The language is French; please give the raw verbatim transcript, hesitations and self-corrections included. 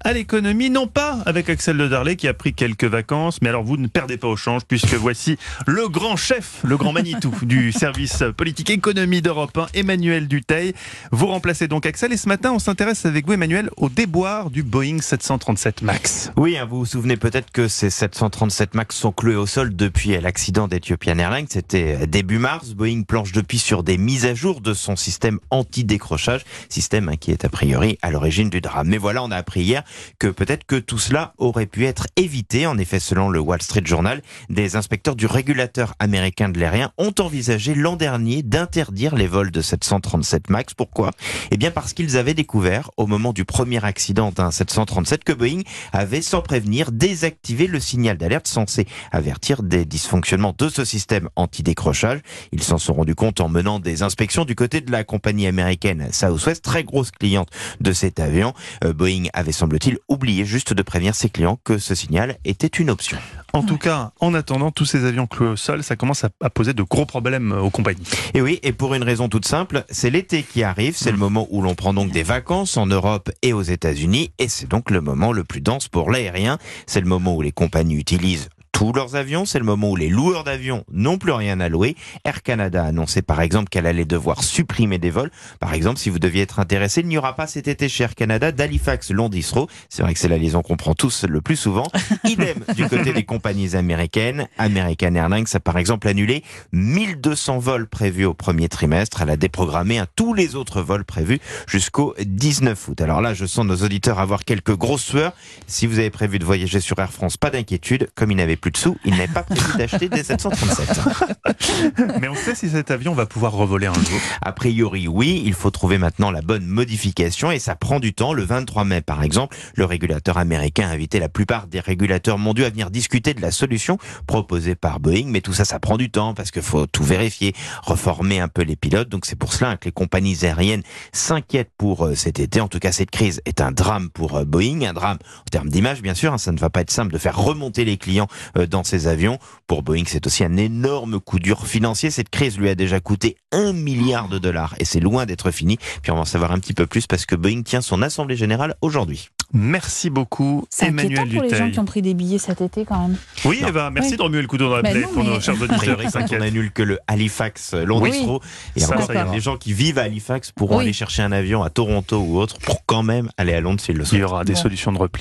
à l'économie, non pas avec Axel de Darley qui a pris quelques vacances, mais alors vous ne perdez pas au change puisque voici le grand chef, le grand Manitou du service politique économie d'Europe un, Emmanuel Dutheil. Vous remplacez donc Axel et ce matin on s'intéresse avec vous Emmanuel au déboire du Boeing sept cent trente-sept MAX. Oui, hein, vous vous souvenez peut-être que ces sept cent trente-sept MAX sont cloués au sol depuis l'accident d'Ethiopian Airlines. C'était début mars. Boeing planche depuis sur des mises à jour de son système anti-décrochage, système hein, qui est a priori à l'origine du drame. Mais voilà, on a appris hier que peut-être que tout cela aurait pu être évité. En effet, selon le Wall Street Journal, des inspecteurs du régulateur américain de l'aérien ont envisagé l'an dernier d'interdire les vols de sept cent trente-sept MAX. Pourquoi ? Eh bien parce qu'ils avaient découvert, au moment du premier accident d'un sept cent trente-sept, que Boeing avait, sans prévenir, désactivé le signal d'alerte censé avertir des dysfonctionnements de ce système anti-décrochage. Ils s'en sont rendus compte en menant des inspections du côté de la compagnie américaine Southwest, très grosse cliente de cet avion. Euh, Boeing avait, semble-t-il, oublié juste de prévenir ses clients que ce signal était une option. En tout cas, en attendant, tous ces avions cloués au sol, ça commence à, à poser de gros problèmes aux compagnies. Et oui, et pour une raison toute simple, c'est l'été qui arrive, c'est le moment où l'on prend donc des vacances en Europe et aux États-Unis, et c'est donc le moment le plus dense pour l'aérien. C'est le moment où les compagnies utilisent tous leurs avions, c'est le moment où les loueurs d'avions n'ont plus rien à louer. Air Canada a annoncé par exemple qu'elle allait devoir supprimer des vols. Par exemple, si vous deviez être intéressé, il n'y aura pas cet été chez Air Canada d'Halifax Londres Heathrow. C'est vrai que c'est la liaison qu'on prend tous le plus souvent. Idem du côté des compagnies américaines. American Airlines a par exemple annulé mille deux cents vols prévus au premier trimestre. Elle a déprogrammé hein, tous les autres vols prévus jusqu'au dix-neuf août. Alors là, je sens nos auditeurs avoir quelques grosses sueurs. Si vous avez prévu de voyager sur Air France, pas d'inquiétude. Comme il n'avait plus de sous, il n'est pas prévu d'acheter des sept cent trente-sept. Mais on sait si cet avion va pouvoir revoler un jour. A priori, oui. Il faut trouver maintenant la bonne modification et ça prend du temps. Le vingt-trois mai, par exemple, le régulateur américain a invité la plupart des régulateurs mondiaux à venir discuter de la solution proposée par Boeing. Mais tout ça, ça prend du temps parce qu'il faut tout vérifier, reformer un peu les pilotes. Donc c'est pour cela que les compagnies aériennes s'inquiètent pour cet été. En tout cas, cette crise est un drame pour Boeing. Un drame en termes d'image, bien sûr. Ça ne va pas être simple de faire remonter les clients dans ces avions. Pour Boeing, c'est aussi un énorme coup dur financier. Cette crise lui a déjà coûté un milliard de dollars et c'est loin d'être fini. Puis on va en savoir un petit peu plus parce que Boeing tient son assemblée générale aujourd'hui. Merci beaucoup, c'est Emmanuel Dutheil. C'est pour les gens qui ont pris des billets cet été quand même. Oui, Eva, merci oui. de remuer le couteau dans la bah plaie non, pour mais... nos chers auditeurs. On annule que le Halifax Londres Heathrow. Et ça, encore, ça les gens qui vivent à Halifax pourront oui. aller chercher un avion à Toronto ou autre pour quand même aller à Londres s'ils le souhaitent. Il y aura des bon. solutions de repli.